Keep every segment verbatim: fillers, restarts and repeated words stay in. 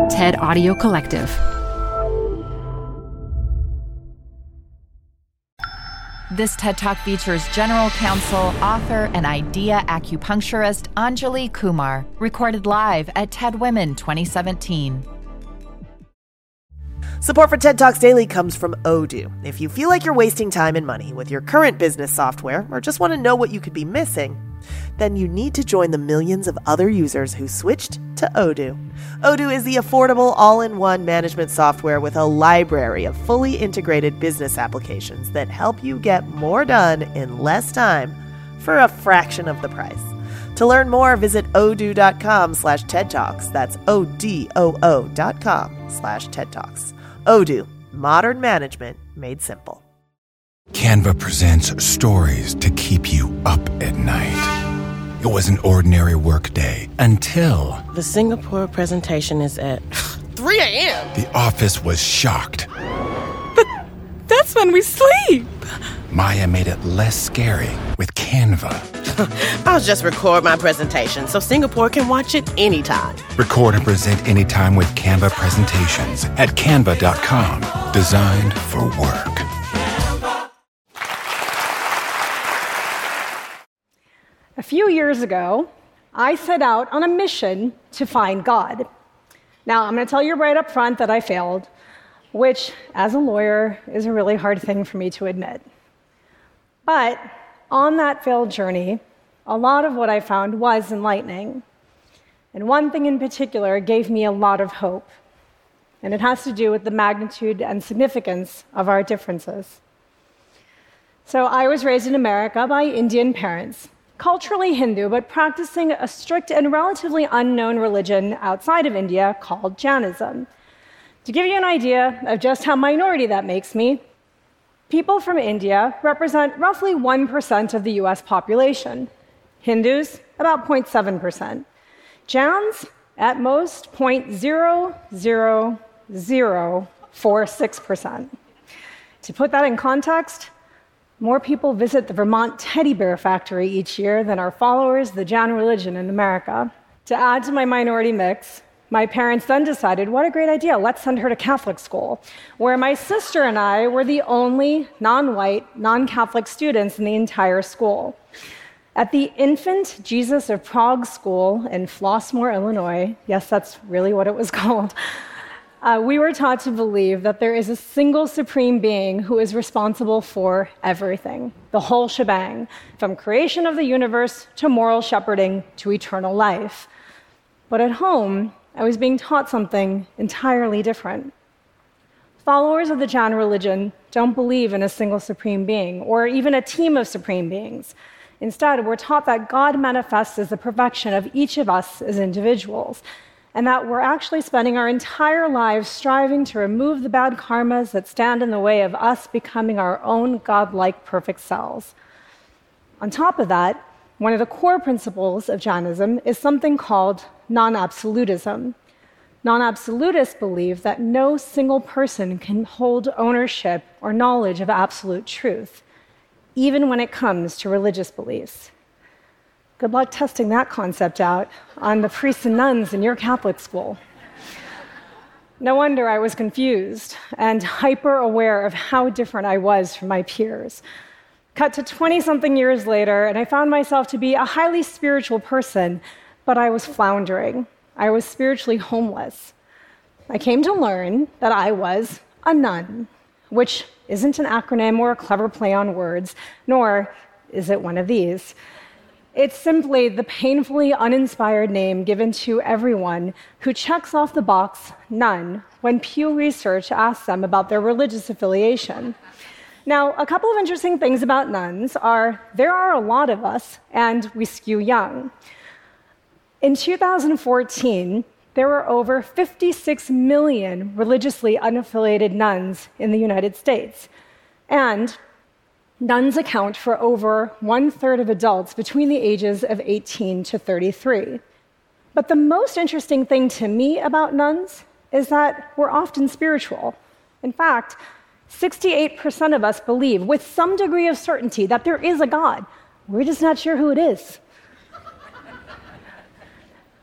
TED Audio Collective. This TED Talk features General Counsel, author, and idea acupuncturist Anjali Kumar, recorded live at TED Women twenty seventeen. Support for TED Talks Daily comes from Odoo. If you feel like you're wasting time and money with your current business software, or just want to know what you could be missing, then you need to join the millions of other users who switched to Odoo. Odoo is the affordable all-in-one management software with a library of fully integrated business applications that help you get more done in less time for a fraction of the price. To learn more, visit odoo.com slash TED Talks. That's O-D-O-O dot com slash TED Talks. Odoo, modern management made simple. Canva presents stories to keep you up at night. It was an ordinary work day until... The Singapore presentation is at three a.m. The office was shocked. But that's when we sleep. Maya made it less scary with Canva. I'll just record my presentation so Singapore can watch it anytime. Record and present anytime with Canva presentations at canva dot com. Designed for work. A few years ago, I set out on a mission to find God. Now, I'm going to tell you right up front that I failed, which, as a lawyer, is a really hard thing for me to admit. But on that failed journey, a lot of what I found was enlightening. And one thing in particular gave me a lot of hope. And it has to do with the magnitude and significance of our differences. So I was raised in America by Indian parents, culturally Hindu, but practicing a strict and relatively unknown religion outside of India called Jainism. To give you an idea of just how minority that makes me, people from India represent roughly one percent of the U S population. Hindus, about zero point seven percent. Jains, at most zero point zero zero zero four six percent. To put that in context, more people visit the Vermont teddy bear factory each year than are followers of the Jain religion in America. To add to my minority mix, my parents then decided, what a great idea, let's send her to Catholic school, where my sister and I were the only non-white, non-Catholic students in the entire school. At the Infant Jesus of Prague School in Flossmoor, Illinois, yes, that's really what it was called, uh, we were taught to believe that there is a single supreme being who is responsible for everything, the whole shebang, from creation of the universe to moral shepherding to eternal life. But at home, I was being taught something entirely different. Followers of the Jain religion don't believe in a single supreme being or even a team of supreme beings. Instead, we're taught that God manifests as the perfection of each of us as individuals, and that we're actually spending our entire lives striving to remove the bad karmas that stand in the way of us becoming our own God-like perfect selves. On top of that, one of the core principles of Jainism is something called non-absolutism. Non-absolutists believe that no single person can hold ownership or knowledge of absolute truth, even when it comes to religious beliefs. Good luck testing that concept out on the priests and nuns in your Catholic school. No wonder I was confused and hyper-aware of how different I was from my peers. Cut to twenty-something years later, and I found myself to be a highly spiritual person, but I was floundering. I was spiritually homeless. I came to learn that I was a nun, which isn't an acronym or a clever play on words, nor is it one of these. It's simply the painfully uninspired name given to everyone who checks off the box nun when Pew Research asks them about their religious affiliation. Now, a couple of interesting things about nuns are there are a lot of us, and we skew young. In two thousand fourteen, there were over fifty-six million religiously unaffiliated nuns in the United States. And nuns account for over one-third of adults between the ages of eighteen to thirty-three. But the most interesting thing to me about nuns is that we're often spiritual. In fact, sixty-eight percent of us believe with some degree of certainty that there is a God. We're just not sure who it is.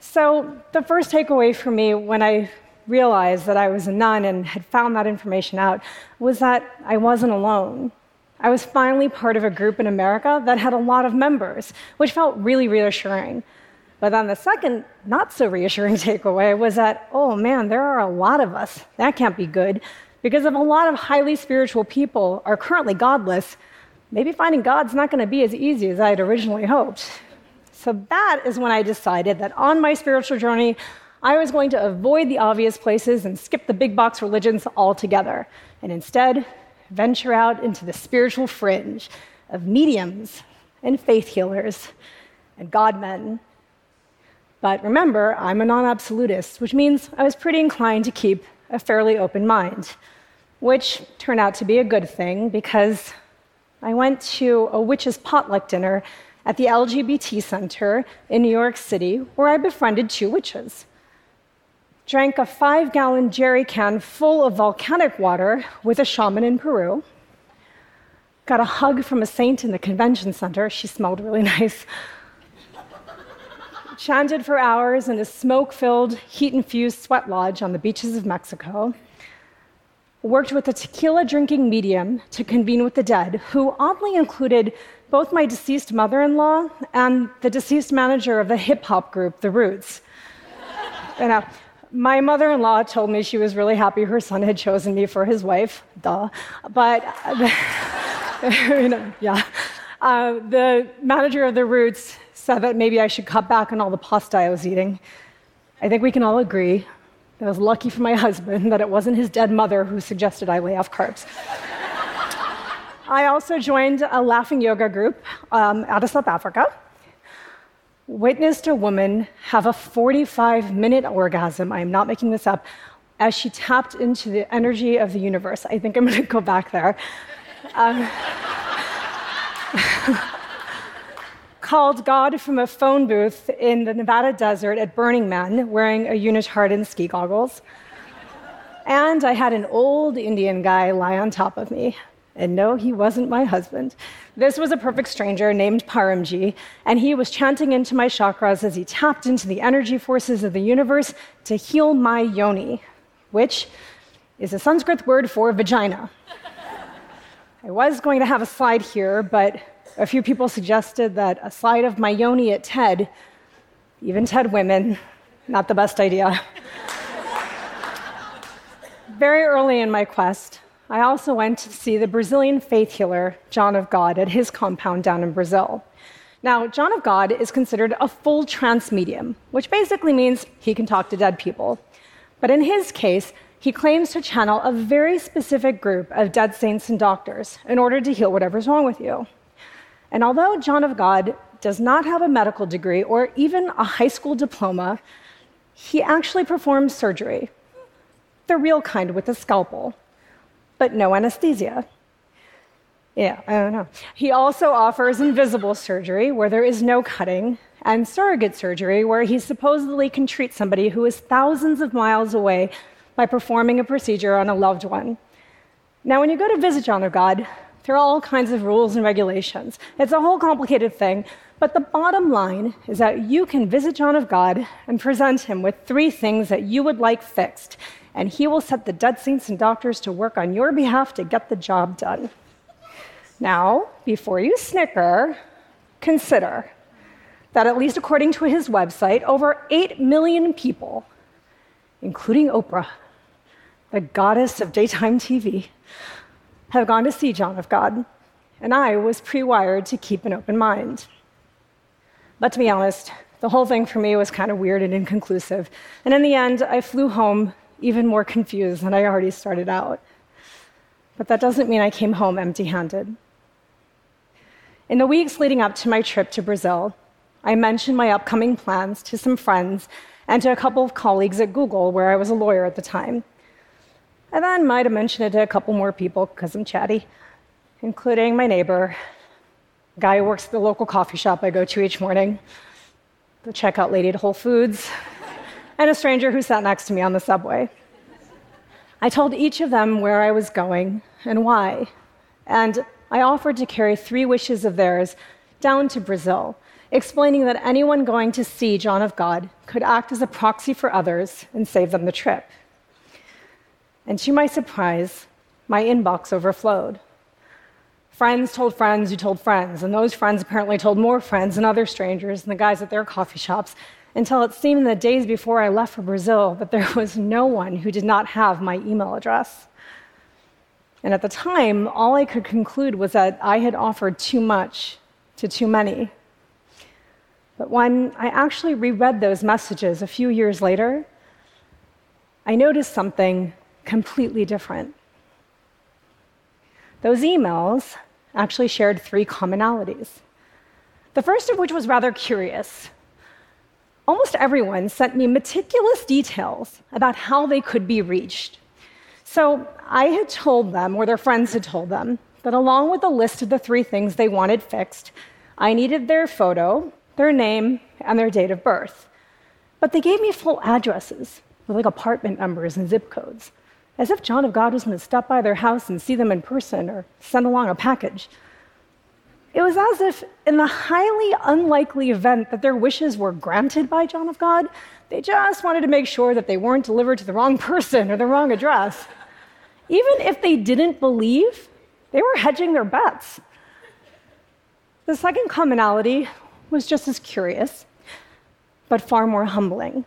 So the first takeaway for me when I realized that I was a nun and had found that information out was that I wasn't alone. I was finally part of a group in America that had a lot of members, which felt really reassuring. But then the second, not so reassuring takeaway was that, oh man, there are a lot of us. That can't be good. Because if a lot of highly spiritual people are currently godless, maybe finding God's not going to be as easy as I had originally hoped. So that is when I decided that on my spiritual journey, I was going to avoid the obvious places and skip the big box religions altogether, and instead venture out into the spiritual fringe of mediums and faith healers and God-men. But remember, I'm a non-absolutist, which means I was pretty inclined to keep a fairly open mind, which turned out to be a good thing because I went to a witches' potluck dinner at the L G B T Center in New York City, where I befriended two witches. Drank a five-gallon jerry can full of volcanic water with a shaman in Peru. Got a hug from a saint in the convention center. She smelled really nice. Chanted for hours in a smoke-filled, heat-infused sweat lodge on the beaches of Mexico. Worked with a tequila-drinking medium to convene with the dead, who oddly included both my deceased mother-in-law and the deceased manager of the hip-hop group, The Roots. You know, my mother-in-law told me she was really happy her son had chosen me for his wife. Duh. But, you know, yeah. Uh, the manager of The Roots said that maybe I should cut back on all the pasta I was eating. I think we can all agree that I was lucky for my husband that it wasn't his dead mother who suggested I lay off carbs. I also joined a laughing yoga group um, out of South Africa. Witnessed a woman have a forty-five minute orgasm, I am not making this up, as she tapped into the energy of the universe. I think I'm going to go back there. Um, called God from a phone booth in the Nevada desert at Burning Man, wearing a unitard and ski goggles. And I had an old Indian guy lie on top of me. And no, he wasn't my husband. This was a perfect stranger named Paramji, and he was chanting into my chakras as he tapped into the energy forces of the universe to heal my yoni, which is a Sanskrit word for vagina. I was going to have a slide here, but a few people suggested that a slide of my yoni at TED, even TED women, not the best idea. Very early in my quest, I also went to see the Brazilian faith healer, John of God, at his compound down in Brazil. Now, John of God is considered a full trance medium, which basically means he can talk to dead people. But in his case, he claims to channel a very specific group of dead saints and doctors in order to heal whatever's wrong with you. And although John of God does not have a medical degree or even a high school diploma, he actually performs surgery, the real kind with a scalpel, but no anesthesia. Yeah, I don't know. He also offers invisible surgery, where there is no cutting, and surrogate surgery, where he supposedly can treat somebody who is thousands of miles away by performing a procedure on a loved one. Now, when you go to visit John of God, there are all kinds of rules and regulations. It's a whole complicated thing, but the bottom line is that you can visit John of God and present him with three things that you would like fixed, and he will set the dead saints and doctors to work on your behalf to get the job done. Now, before you snicker, consider that at least according to his website, over eight million people, including Oprah, the goddess of daytime T V, have gone to see John of God, and I was pre-wired to keep an open mind. But to be honest, the whole thing for me was kind of weird and inconclusive, and in the end, I flew home even more confused than I already started out. But that doesn't mean I came home empty-handed. In the weeks leading up to my trip to Brazil, I mentioned my upcoming plans to some friends and to a couple of colleagues at Google, where I was a lawyer at the time. I then might have mentioned it to a couple more people because I'm chatty, including my neighbor, a guy who works at the local coffee shop I go to each morning, the checkout lady at Whole Foods, and a stranger who sat next to me on the subway. I told each of them where I was going and why, and I offered to carry three wishes of theirs down to Brazil explaining that anyone going to see John of God could act as a proxy for others and save them the trip. And to my surprise, my inbox overflowed. Friends told friends who told friends, and those friends apparently told more friends and other strangers and the guys at their coffee shops, until it seemed in the days before I left for Brazil that there was no one who did not have my email address. And at the time, all I could conclude was that I had offered too much to too many. But when I actually reread those messages a few years later, I noticed something completely different. Those emails actually shared three commonalities. The first of which was rather curious. Almost everyone sent me meticulous details about how they could be reached. So I had told them, or their friends had told them, that along with the list of the three things they wanted fixed, I needed their photo, their name, and their date of birth. But they gave me full addresses with like apartment numbers and zip codes, as if John of God was going to stop by their house and see them in person or send along a package. It was as if, in the highly unlikely event that their wishes were granted by John of God, they just wanted to make sure that they weren't delivered to the wrong person or the wrong address. Even if they didn't believe, they were hedging their bets. The second commonality was just as curious, but far more humbling.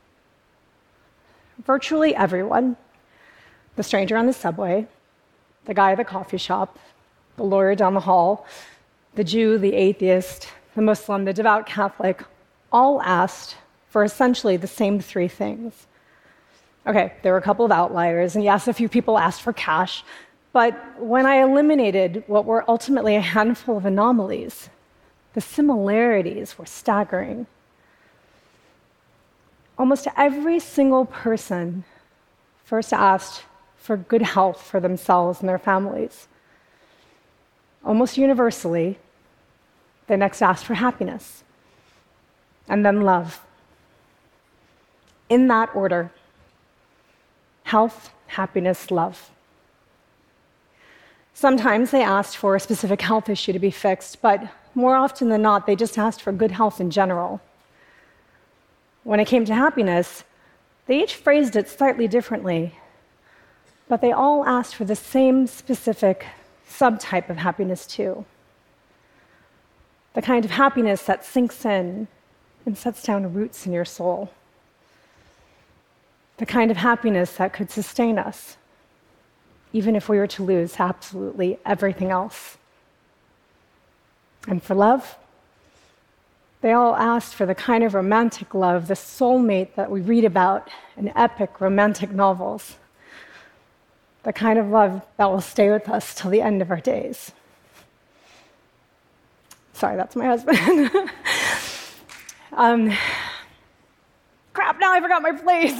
Virtually everyone, the stranger on the subway, the guy at the coffee shop, the lawyer down the hall, the Jew, the atheist, the Muslim, the devout Catholic, all asked for essentially the same three things. Okay, there were a couple of outliers, and yes, a few people asked for cash, but when I eliminated what were ultimately a handful of anomalies, the similarities were staggering. Almost every single person first asked for good health for themselves and their families. Almost universally, they next asked for happiness, and then love. In that order: health, happiness, love. Sometimes they asked for a specific health issue to be fixed, but more often than not, they just asked for good health in general. When it came to happiness, they each phrased it slightly differently, but they all asked for the same specific subtype of happiness too. The kind of happiness that sinks in and sets down roots in your soul. The kind of happiness that could sustain us, even if we were to lose absolutely everything else. And for love, they all asked for the kind of romantic love, the soulmate that we read about in epic romantic novels. The kind of love that will stay with us till the end of our days. Sorry, that's my husband. um, crap, now I forgot my place.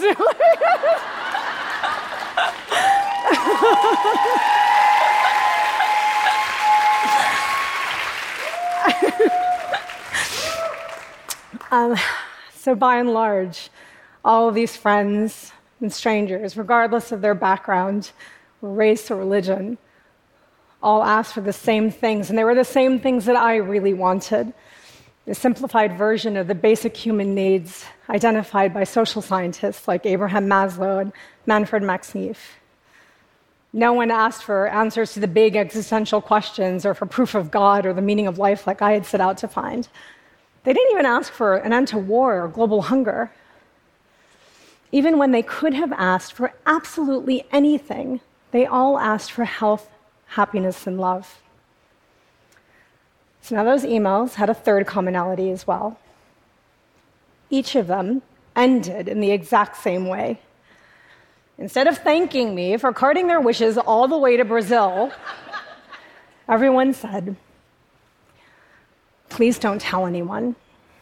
um, so by and large, all of these friends and strangers, regardless of their background, race, or religion, all asked for the same things, and they were the same things that I really wanted. A simplified version of the basic human needs identified by social scientists like Abraham Maslow and Manfred Max Neef. No one asked for answers to the big existential questions or for proof of God or the meaning of life like I had set out to find. They didn't even ask for an end to war or global hunger. Even when they could have asked for absolutely anything, they all asked for health, happiness, and love. So now those emails had a third commonality as well. Each of them ended in the exact same way. Instead of thanking me for carting their wishes all the way to Brazil, everyone said, "Please don't tell anyone."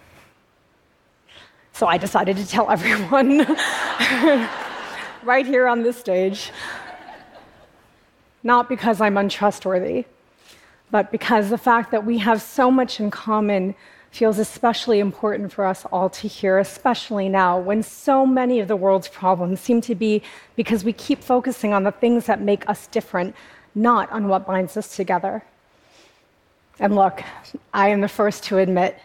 So I decided to tell everyone right here on this stage. Not because I'm untrustworthy, but because the fact that we have so much in common feels especially important for us all to hear, especially now when so many of the world's problems seem to be because we keep focusing on the things that make us different, not on what binds us together. And look, I am the first to admit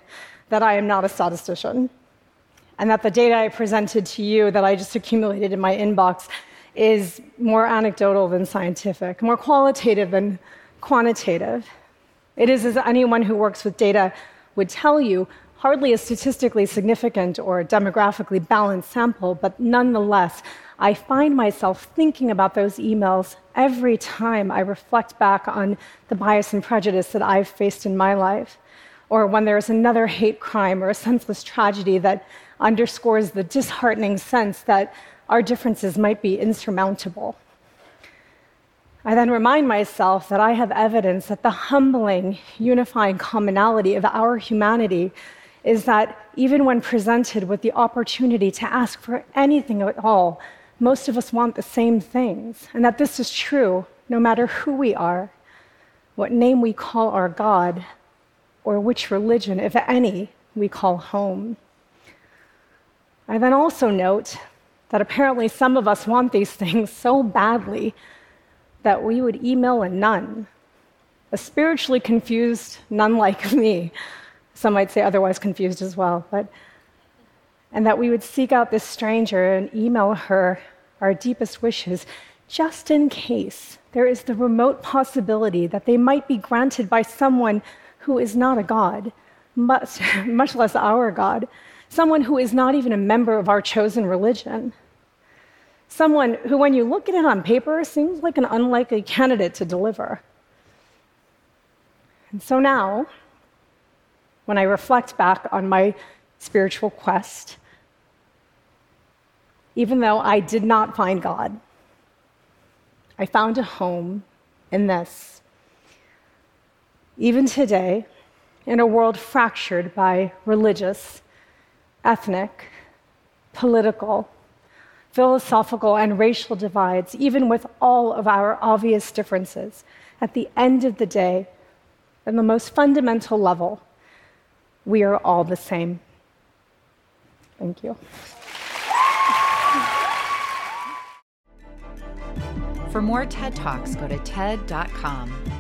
that I am not a statistician, and that the data I presented to you that I just accumulated in my inbox is more anecdotal than scientific, more qualitative than quantitative. It is, as anyone who works with data would tell you, hardly a statistically significant or demographically balanced sample, but nonetheless, I find myself thinking about those emails every time I reflect back on the bias and prejudice that I've faced in my life, or when there's another hate crime or a senseless tragedy that underscores the disheartening sense that our differences might be insurmountable. I then remind myself that I have evidence that the humbling, unifying commonality of our humanity is that even when presented with the opportunity to ask for anything at all, most of us want the same things, and that this is true no matter who we are, what name we call our God, or which religion, if any, we call home. I then also note that apparently some of us want these things so badly that we would email a nun, a spiritually confused nun like me, some might say otherwise confused as well, but, and that we would seek out this stranger and email her our deepest wishes, just in case there is the remote possibility that they might be granted by someone who is not a God, much, much less our God, someone who is not even a member of our chosen religion, someone who, when you look at it on paper, seems like an unlikely candidate to deliver. And so now, when I reflect back on my spiritual quest, even though I did not find God, I found a home in this. Even today, in a world fractured by religious, ethnic, political, philosophical, and racial divides, even with all of our obvious differences, at the end of the day, at the most fundamental level, we are all the same. Thank you. For more TED Talks, go to T E D dot com.